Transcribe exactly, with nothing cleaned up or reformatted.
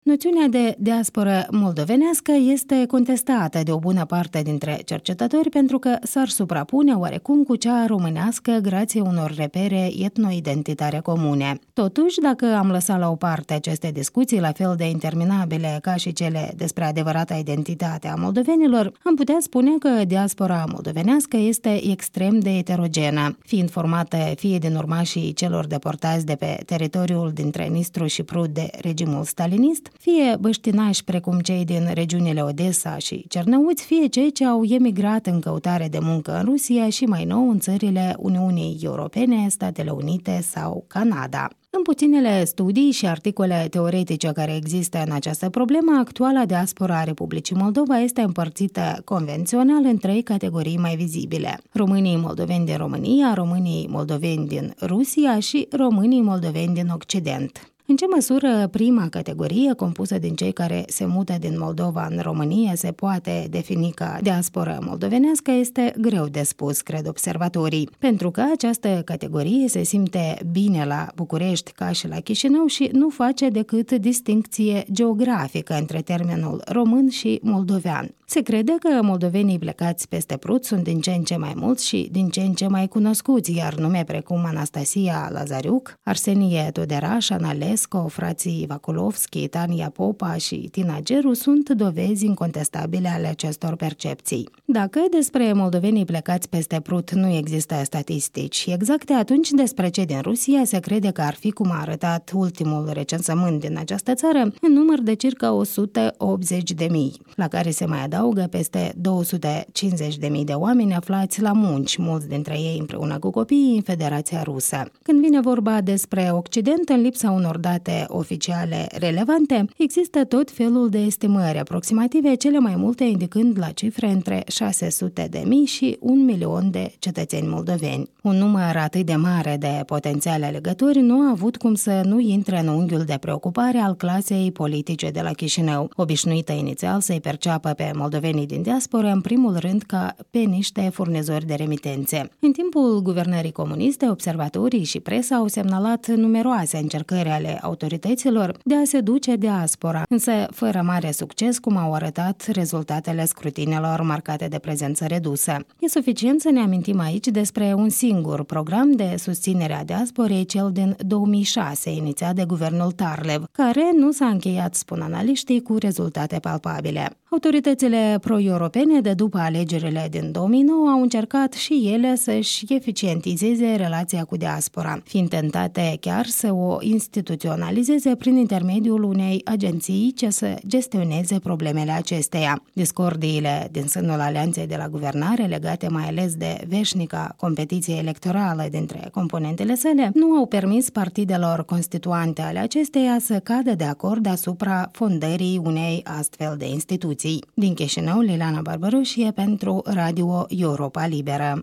Noțiunea de diasporă moldovenească este contestată de o bună parte dintre cercetători pentru că s-ar suprapune oarecum cu cea românească grație unor repere etnoidentitare comune. Totuși, dacă am lăsat la o parte aceste discuții la fel de interminabile ca și cele despre adevărata identitate a moldovenilor, am putea spune că diaspora moldovenească este extrem de eterogenă, fiind formată fie din urmașii celor deportați de pe teritoriul dintre Nistru și Prut de regimul stalinist, fie băștinași precum cei din regiunile Odessa și Cernăuți, fie cei ce au emigrat în căutare de muncă în Rusia și mai nou în țările Uniunii Europene, Statele Unite sau Canada. În puținele studii și articole teoretice care există în această problemă, actuala diaspora a Republicii Moldova este împărțită convențional în trei categorii mai vizibile: românii moldoveni din România, românii moldoveni din Rusia și românii moldoveni din Occident. În ce măsură prima categorie, compusă din cei care se mută din Moldova în România, se poate defini ca diasporă moldovenească, este greu de spus, cred observatorii, pentru că această categorie se simte bine la București ca și la Chișinău și nu face decât distincție geografică între termenul român și moldovean. Se crede că moldovenii plecați peste Prut sunt din ce în ce mai mulți și din ce în ce mai cunoscuți, iar nume precum Anastasia Lazariuc, Arsenie Tuderaș, Ana Lesco, frații Vakulovski, Tania Popa și Tina Geru sunt dovezi incontestabile ale acestor percepții. Dacă despre moldovenii plecați peste Prut nu există statistici exacte, atunci despre cei din Rusia se crede că ar fi, cum a arătat ultimul recensământ din această țară, în număr de circa o sută optzeci de mii, la care se mai adaugă peste două sute cincizeci de mii de oameni aflați la munci, mulți dintre ei împreună cu copiii în Federația Rusă. Când vine vorba despre Occident, în lipsa unor date oficiale relevante, există tot felul de estimări aproximative, cele mai multe indicând la cifre între șase sute de mii și un milion de cetățeni moldoveni. Un număr atât de mare de potențiale alegători nu a avut cum să nu intre în unghiul de preocupare al clasei politice de la Chișinău, obișnuită inițial să-i perceapă pe moldovenii din diaspora în primul rând ca pe niște furnizori de remitențe. În timpul guvernării comuniste, observatorii și presa au semnalat numeroase încercări ale autorităților de a seduce diaspora, însă fără mare succes, cum au arătat rezultatele scrutinelor marcate de prezență redusă. E suficient să ne amintim aici despre un singur program de susținere a diasporei, cel din două mii șase, inițiat de guvernul Tarlev, care nu s-a încheiat, spun analiștii, cu rezultate palpabile. Autoritățile pro-europene de după alegerile din două mii nouă au încercat și ele să-și eficientizeze relația cu diaspora, fiind tentate chiar să o instituționalizeze prin intermediul unei agenții ce să gestioneze problemele acesteia. Discordiile din sânul alianței de la guvernare, legate mai ales de veșnica competiție electorală dintre componentele sale, nu au permis partidelor constituante ale acesteia să cadă de acord asupra fondării unei astfel de instituții. Din Chișinău, Liliana Barbaroșie pentru Radio Europa Liberă.